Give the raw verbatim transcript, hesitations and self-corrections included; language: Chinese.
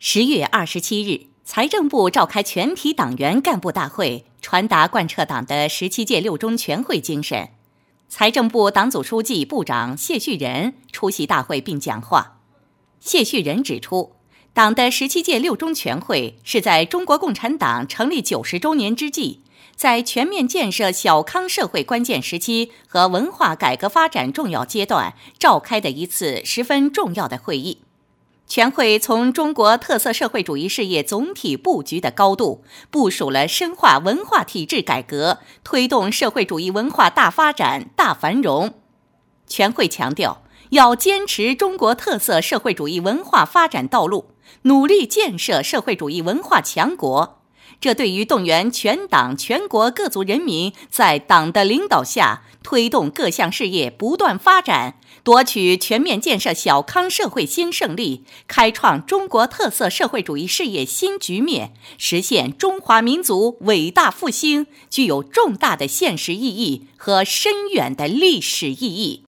十月二十七日，财政部召开全体党员干部大会，传达贯彻党的十七届六中全会精神。财政部党组书记、部长谢旭仁出席大会并讲话。谢旭仁指出，党的十七届六中全会是在中国共产党成立九十周年之际，在全面建设小康社会关键时期和文化改革发展重要阶段召开的一次十分重要的会议。全会从中国特色社会主义事业总体布局的高度，部署了深化文化体制改革，推动社会主义文化大发展、大繁荣。全会强调，要坚持中国特色社会主义文化发展道路，努力建设社会主义文化强国。这对于动员全党全国各族人民在党的领导下推动各项事业不断发展，夺取全面建设小康社会新胜利，开创中国特色社会主义事业新局面，实现中华民族伟大复兴，具有重大的现实意义和深远的历史意义。